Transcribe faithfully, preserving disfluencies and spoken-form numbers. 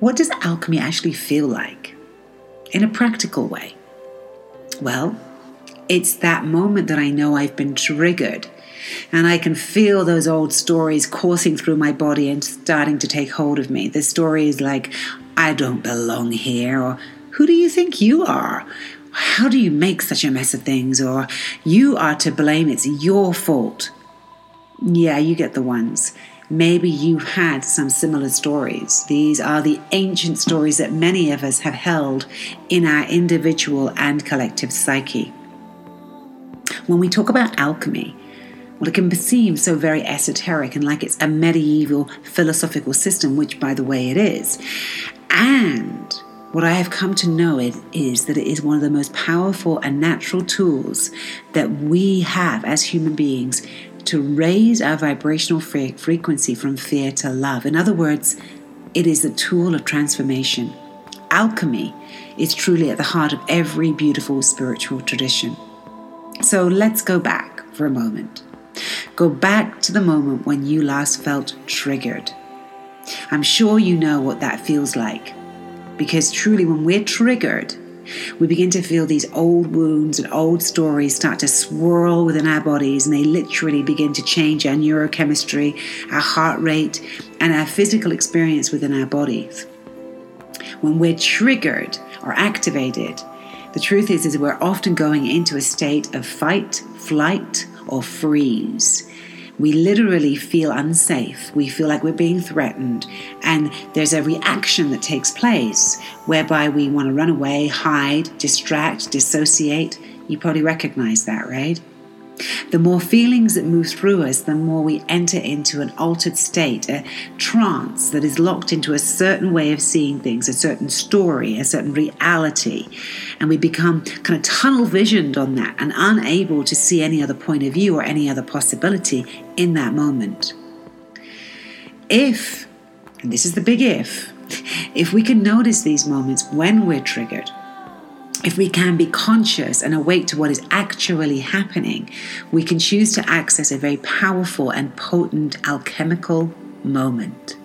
what does alchemy actually feel like in a practical way? Well, it's that moment that I know I've been triggered and I can feel those old stories coursing through my body and starting to take hold of me. The stories like, I don't belong here, or who do you think you are? How do you make such a mess of things? Or you are to blame, it's your fault. Yeah, you get the ones. Maybe you've had some similar stories. These are the ancient stories that many of us have held in our individual and collective psyche. When we talk about alchemy, well, it can seem so very esoteric and like it's a medieval philosophical system, which, by the way, it is. And what I have come to know it is that it is one of the most powerful and natural tools that we have as human beings to raise our vibrational fre- frequency from fear to love. In other words, it is a tool of transformation. Alchemy is truly at the heart of every beautiful spiritual tradition. So let's go back for a moment. Go back to the moment when you last felt triggered. I'm sure you know what that feels like, because truly when we're triggered, we begin to feel these old wounds and old stories start to swirl within our bodies, and they literally begin to change our neurochemistry, our heart rate, and our physical experience within our bodies. When we're triggered or activated, the truth is, is we're often going into a state of fight, flight, or freeze. We literally feel unsafe. We feel like we're being threatened. And there's a reaction that takes place whereby we want to run away, hide, distract, dissociate. You probably recognize that, right? The more feelings that move through us, the more we enter into an altered state, a trance that is locked into a certain way of seeing things, a certain story, a certain reality. And we become kind of tunnel visioned on that and unable to see any other point of view or any other possibility in that moment. If, and this is the big if, if we can notice these moments when we're triggered, if we can be conscious and awake to what is actually happening, we can choose to access a very powerful and potent alchemical moment.